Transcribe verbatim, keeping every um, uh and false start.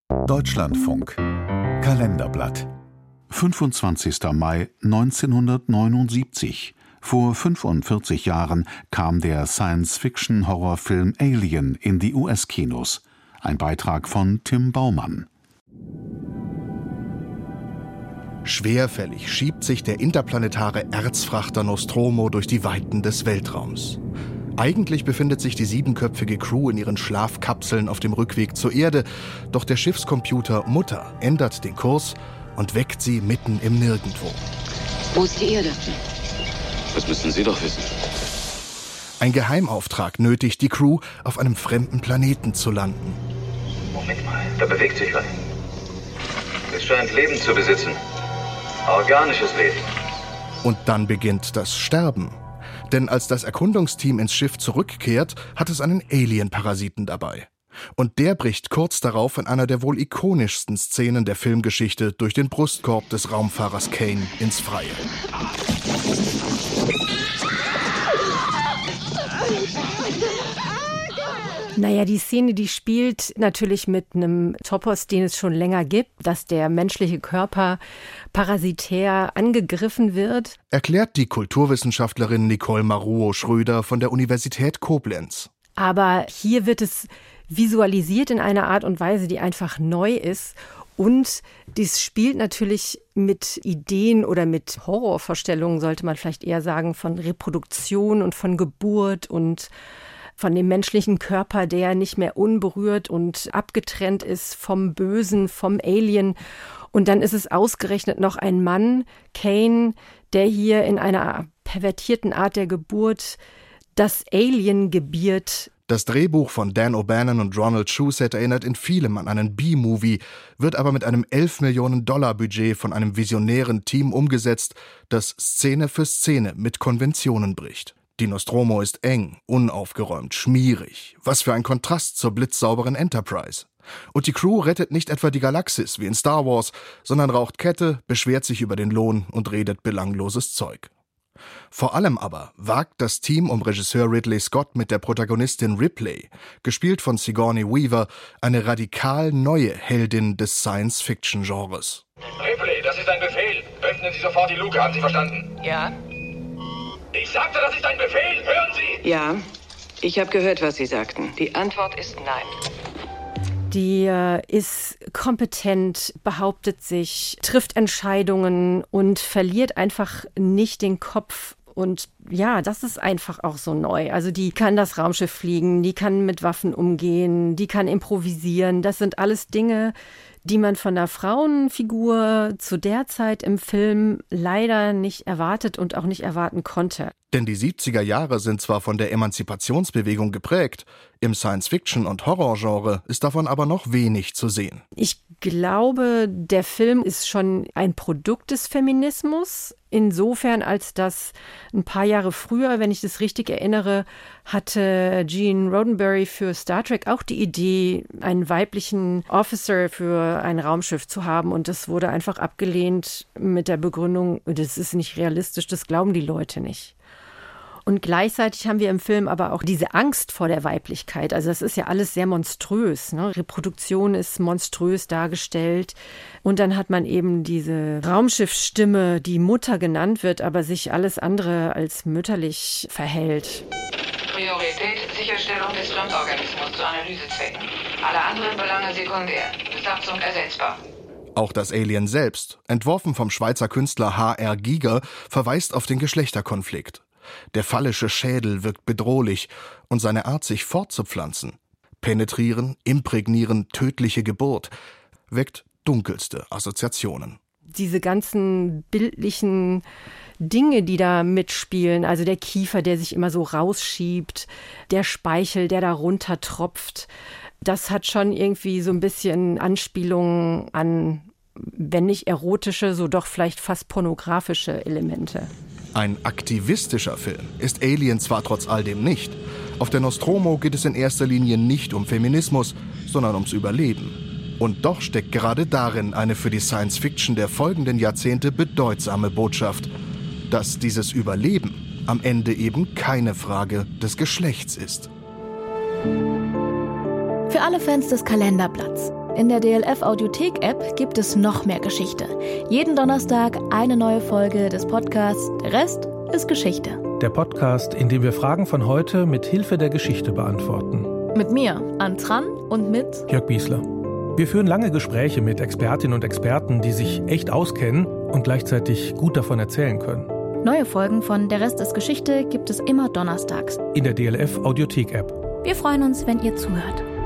Deutschlandfunk Kalenderblatt. fünfundzwanzigster Mai neunzehnhundertneunundsiebzig. Vor fünfundvierzig Jahren kam der Science-Fiction-Horrorfilm Alien in die U S-Kinos. Ein Beitrag von Tim Baumann. Schwerfällig schiebt sich der interplanetare Erzfrachter Nostromo durch die Weiten des Weltraums. Eigentlich befindet sich die siebenköpfige Crew in ihren Schlafkapseln auf dem Rückweg zur Erde, doch der Schiffscomputer Mutter ändert den Kurs und weckt sie mitten im Nirgendwo. Wo ist die Erde? Das müssen Sie doch wissen. Ein Geheimauftrag nötigt die Crew, auf einem fremden Planeten zu landen. Moment mal, da bewegt sich was. Es scheint Leben zu besitzen. Organisches Leben. Und dann beginnt das Sterben. Denn als das Erkundungsteam ins Schiff zurückkehrt, hat es einen Alien-Parasiten dabei. Und der bricht kurz darauf in einer der wohl ikonischsten Szenen der Filmgeschichte durch den Brustkorb des Raumfahrers Kane ins Freie. Naja, die Szene, die spielt natürlich mit einem Topos, den es schon länger gibt, dass der menschliche Körper parasitär angegriffen wird. Erklärt die Kulturwissenschaftlerin Nicole Maruo-Schröder von der Universität Koblenz. Aber hier wird es visualisiert in einer Art und Weise, die einfach neu ist. Und dies spielt natürlich mit Ideen oder mit Horrorvorstellungen, sollte man vielleicht eher sagen, von Reproduktion und von Geburt und von dem menschlichen Körper, der nicht mehr unberührt und abgetrennt ist vom Bösen, vom Alien. Und dann ist es ausgerechnet noch ein Mann, Kane, der hier in einer pervertierten Art der Geburt das Alien gebiert. Das Drehbuch von Dan O'Bannon und Ronald Shusett erinnert in vielem an einen B-Movie, wird aber mit einem elf Millionen Dollar Budget von einem visionären Team umgesetzt, das Szene für Szene mit Konventionen bricht. Die Nostromo ist eng, unaufgeräumt, schmierig. Was für ein Kontrast zur blitzsauberen Enterprise. Und die Crew rettet nicht etwa die Galaxis wie in Star Wars, sondern raucht Kette, beschwert sich über den Lohn und redet belangloses Zeug. Vor allem aber wagt das Team um Regisseur Ridley Scott mit der Protagonistin Ripley, gespielt von Sigourney Weaver, eine radikal neue Heldin des Science-Fiction-Genres. Ripley, das ist ein Befehl. Öffnen Sie sofort die Luke, haben Sie verstanden? Ja? Ich sagte, das ist ein Befehl. Hören Sie! Ja, ich habe gehört, was Sie sagten. Die Antwort ist nein. Die äh, ist kompetent, behauptet sich, trifft Entscheidungen und verliert einfach nicht den Kopf. Und ja, das ist einfach auch so neu. Also die kann das Raumschiff fliegen, die kann mit Waffen umgehen, die kann improvisieren. Das sind alles Dinge, die man von einer Frauenfigur zu der Zeit im Film leider nicht erwartet und auch nicht erwarten konnte. Denn die siebziger Jahre sind zwar von der Emanzipationsbewegung geprägt, im Science-Fiction- und Horrorgenre ist davon aber noch wenig zu sehen. Ich glaube, der Film ist schon ein Produkt des Feminismus. Insofern, als dass ein paar Jahre früher, wenn ich das richtig erinnere, hatte Gene Roddenberry für Star Trek auch die Idee, einen weiblichen Officer für ein Raumschiff zu haben. Und das wurde einfach abgelehnt mit der Begründung, das ist nicht realistisch, das glauben die Leute nicht. Und gleichzeitig haben wir im Film aber auch diese Angst vor der Weiblichkeit. Also das ist ja alles sehr monströs, ne? Reproduktion ist monströs dargestellt. Und dann hat man eben diese Raumschiffsstimme, die Mutter genannt wird, aber sich alles andere als mütterlich verhält. Priorität, Sicherstellung des Fremdorganismus zu Analysezwecken. Alle anderen Belange sekundär. Besatzung ersetzbar. Auch das Alien selbst, entworfen vom Schweizer Künstler H R Giger, verweist auf den Geschlechterkonflikt. Der phallische Schädel wirkt bedrohlich und seine Art, sich fortzupflanzen, penetrieren, imprägnieren, tödliche Geburt, weckt dunkelste Assoziationen. Diese ganzen bildlichen Dinge, die da mitspielen, also der Kiefer, der sich immer so rausschiebt, der Speichel, der da runter tropft, das hat schon irgendwie so ein bisschen Anspielungen an, wenn nicht erotische, so doch vielleicht fast pornografische Elemente. Ein aktivistischer Film ist Alien zwar trotz all dem nicht. Auf der Nostromo geht es in erster Linie nicht um Feminismus, sondern ums Überleben. Und doch steckt gerade darin eine für die Science-Fiction der folgenden Jahrzehnte bedeutsame Botschaft, dass dieses Überleben am Ende eben keine Frage des Geschlechts ist. Für alle Fans des Kalenderblatts. In der D L F-Audiothek-App gibt es noch mehr Geschichte. Jeden Donnerstag eine neue Folge des Podcasts Der Rest ist Geschichte. Der Podcast, in dem wir Fragen von heute mit Hilfe der Geschichte beantworten. Mit mir, Ann Tran, und mit Jörg Biesler. Wir führen lange Gespräche mit Expertinnen und Experten, die sich echt auskennen und gleichzeitig gut davon erzählen können. Neue Folgen von Der Rest ist Geschichte gibt es immer donnerstags. In der D L F-Audiothek-App. Wir freuen uns, wenn ihr zuhört.